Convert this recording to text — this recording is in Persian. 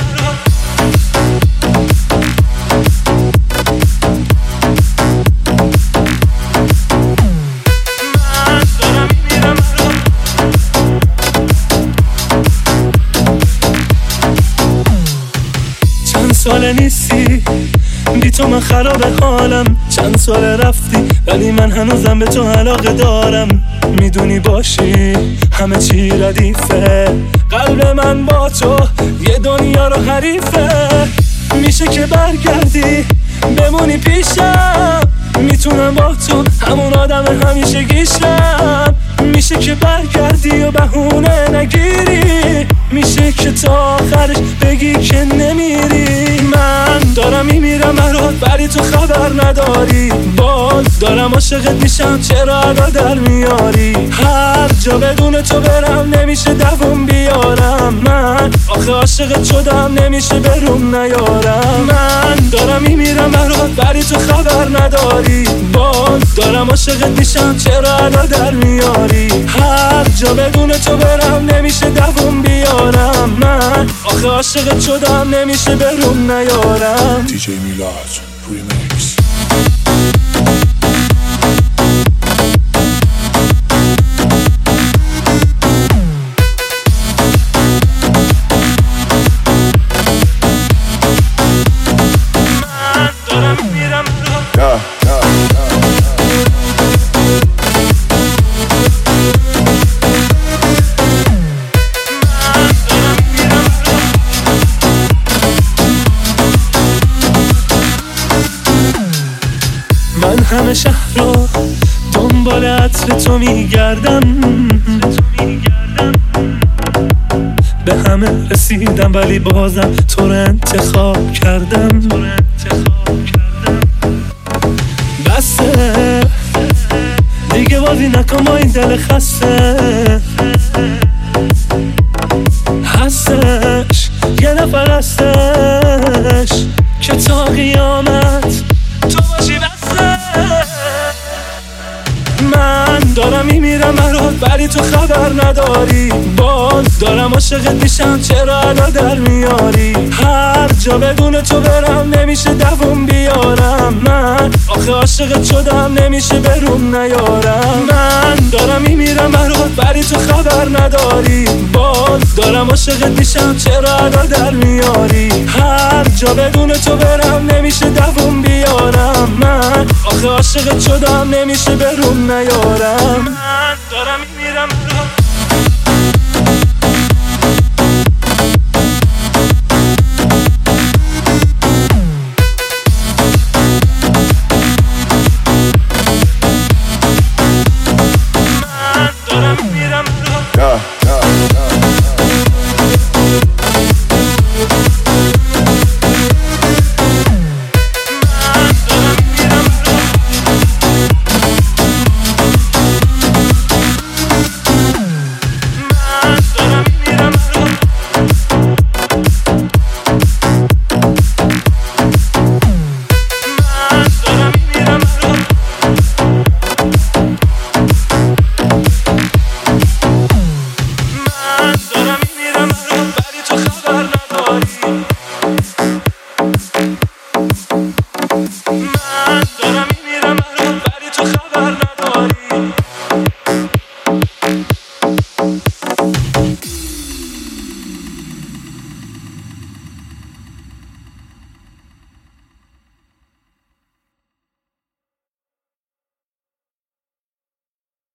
سال نیستی بی تو من خراب حالم، چند سال رفتی ولی من هنوزم به تو علاقه دارم. میدونی باشی همه چی ردیفه، قلب من با تو یه دنیا رو حریفه. میشه که برگردی بمونی پیشم، میتونم با تو همون آدم همیشه گیشم. میشه که برگردی و بهونه نگیری، میشه که تا آخرش بگی که نمیری. من دارم میمیرم برات ولی تو خبر نداری، باز دارم عاشقت میشم چرا ادا در میاری. هر جا بدون تو برم نمیشه دووم بیارم، من آخه عاشقت شدم نمیشه بروم نیارم. من دارم میمیرم برات ولی تو خبر نداری، باز دارم عاشقت میشم چرا ادا در میاری. هر جا بدون تو برم نمیشه دووم بیارم، من آخه عاشقت شدم نمیشه بروم نیارم. DJ میلاد ریمیکس. من همه شهر رو دنبال عطر تو میگردم، به همه رسیدم ولی بازم تو رو انتخاب کردم. بسه دیگه بازی نکن با این دل خسته، هستش یه نفر هستش که تا قیامت تو باشی. من دارم میمیرم برات ولی تو خبر نداری، باز دارم عاشقت میشم چرا ادا در میاری. هر جا بدون تو برم نمیشه دووم بیارم، من آخه عاشقت شدم نمیشه بروم نیارم. من دارم میمیرم برات ولی تو خبر نداری، باز دارم عاشقت میشم چرا ادا در میاری. هر جا بدون تو برم نمیشه دووم بیارم، من آخه عاشقت شدم نمیشه بروم نیارم. من دارم میمیرم ولی تو خبر نداری.